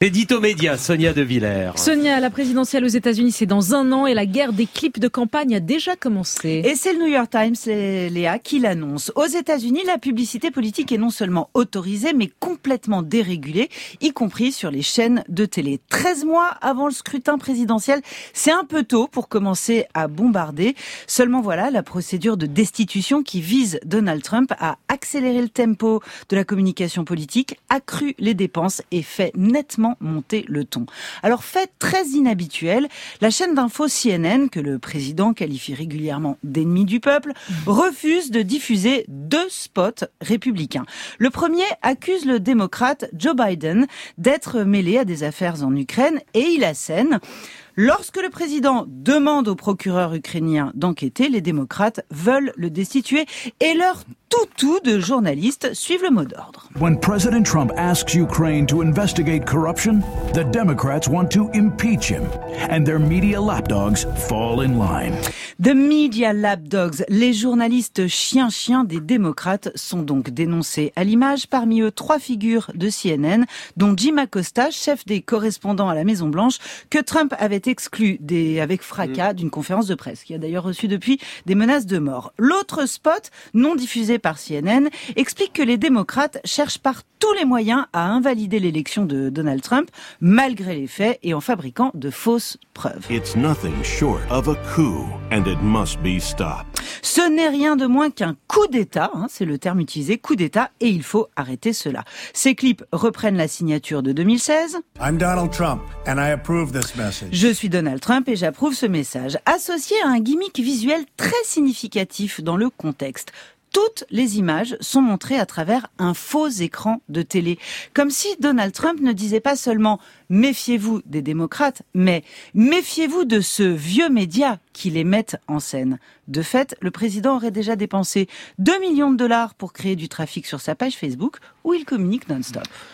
Édito média, Sonia De Villers. Sonia, la présidentielle aux États-Unis, c'est dans 1 an et la guerre des clips de campagne a déjà commencé. Et c'est le New York Times, Léa, qui l'annonce. Aux États-Unis, la publicité politique est non seulement autorisée, mais complètement dérégulée, y compris sur les chaînes de télé. 13 mois avant le scrutin présidentiel, c'est un peu tôt pour commencer à bombarder. Seulement voilà, la procédure de destitution qui vise Donald Trump a accéléré le tempo de la communication politique, accru les dépenses et fait nettement monter le ton. Alors, fait très inhabituel, la chaîne d'info CNN, que le président qualifie régulièrement d'ennemi du peuple, refuse de diffuser 2 spots républicains. Le premier accuse le démocrate Joe Biden d'être mêlé à des affaires en Ukraine et il assène. Lorsque le président demande au procureur ukrainien d'enquêter, les démocrates veulent le destituer et leur toutou de journalistes suivent le mot d'ordre. When President Trump asks Ukraine to investigate corruption, the Democrats want to impeach him, and their media lapdogs fall in line. The media lapdogs, les journalistes chiens des démocrates, sont donc dénoncés à l'image. Parmi eux, 3 figures de CNN, dont Jim Acosta, chef des correspondants à la Maison-Blanche, que Trump avait exclu avec fracas d'une conférence de presse, qui a d'ailleurs reçu depuis des menaces de mort. L'autre spot, non diffusé par CNN, explique que les démocrates cherchent par tous les moyens à invalider l'élection de Donald Trump, malgré les faits et en fabriquant de fausses preuves. It's nothing short of a coup, and it must be stopped. Ce n'est rien de moins qu'un coup d'État, c'est le terme utilisé, coup d'État, et il faut arrêter cela. Ces clips reprennent la signature de 2016. I'm Donald Trump, and I approve this message. Je suis Donald Trump et j'approuve ce message, associé à un gimmick visuel très significatif dans le contexte. Toutes les images sont montrées à travers un faux écran de télé. Comme si Donald Trump ne disait pas seulement « méfiez-vous des démocrates », mais « méfiez-vous de ce vieux média qui les met en scène ». De fait, le président aurait déjà dépensé $2 millions pour créer du trafic sur sa page Facebook où il communique non-stop.